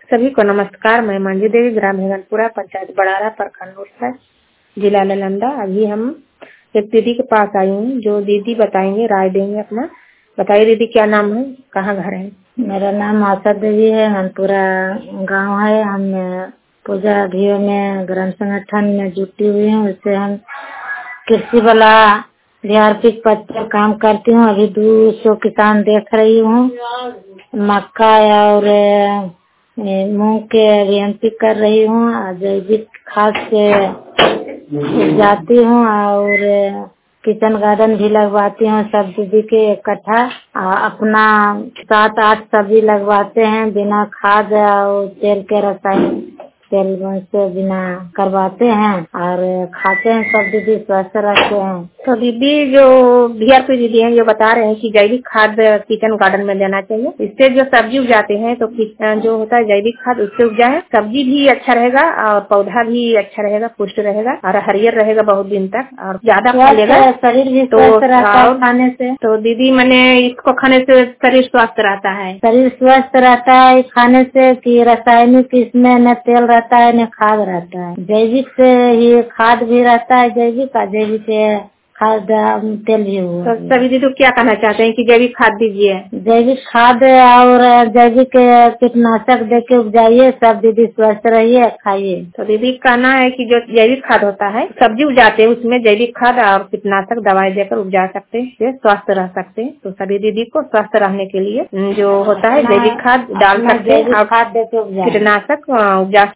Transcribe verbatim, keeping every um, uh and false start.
सभी को नमस्कार। मैं मंजू देवी, ग्राम हेगनपुरा, पंचायत बड़ारा, प्रखंड उड़ीसा, जिला नालंदा। अभी हम एक दीदी के पास आई हूँ, जो दीदी बताएंगे, राय देंगे अपना। बताइए दीदी, क्या नाम है, कहाँ घर है? मेरा नाम आशा देवी है, हेगनपुरा गांव है। हम पूजा अभियो में ग्राम संगठन में जुटी हुई हूँ। उससे हम कृषि वाला आर्थिक पद पर काम करती हूँ। अभी दो सौ किसान देख रही हूँ। मक्का और मूंग के अभियंती कर रही हूँ। जैविक खाद से जाती हूँ और किचन गार्डन भी लगवाती हूँ। सब दीदी के इकट्ठा अपना सात आठ सब्जी लगवाते हैं, बिना खाद और तेल के रसायन तेल से बिना करवाते हैं और खाते हैं। सब दीदी स्वस्थ रहते हैं। तो दीदी, जो बीआरपी दीदी हैं, जो बता रहे हैं कि जैविक खाद किचन गार्डन में देना चाहिए, इससे जो सब्जी उपजाते हैं तो जो होता है जैविक खाद, उससे उपजाए सब्जी भी अच्छा रहेगा और पौधा भी अच्छा रहेगा, पुष्ट रहेगा और हरियर रहेगा बहुत दिन तक और ज्यादा फलेगा। शरीर भी स्वस्थ रहता है खाने से। तो दीदी, मैंने इसको खाने से शरीर स्वस्थ रहता है। शरीर स्वस्थ रहता है खाने से कि रासायनिक इसमें न तेल रहता है न खाद रहता है। जैविक से ही खाद भी रहता है, जैविक का जैविक खाद तेल भी हुआ। तो सभी दीदी क्या कहना चाहते हैं कि जैविक खाद दीजिए? जैविक खाद और जैविक कीटनाशक दे के उपजाइए, सब दीदी स्वस्थ रहिए, खाइए। तो दीदी कहना है कि जो जैविक खाद होता है, सब्जी उपजाते हैं, उसमें जैविक खाद और कीटनाशक दवाई देकर उपजा सकते हैं, स्वस्थ रह सकते हैं। तो सभी दीदी को स्वस्थ रहने के लिए जो होता है जैविक खाद डाल सकते हैं और खाद देके कीटनाशक उपजा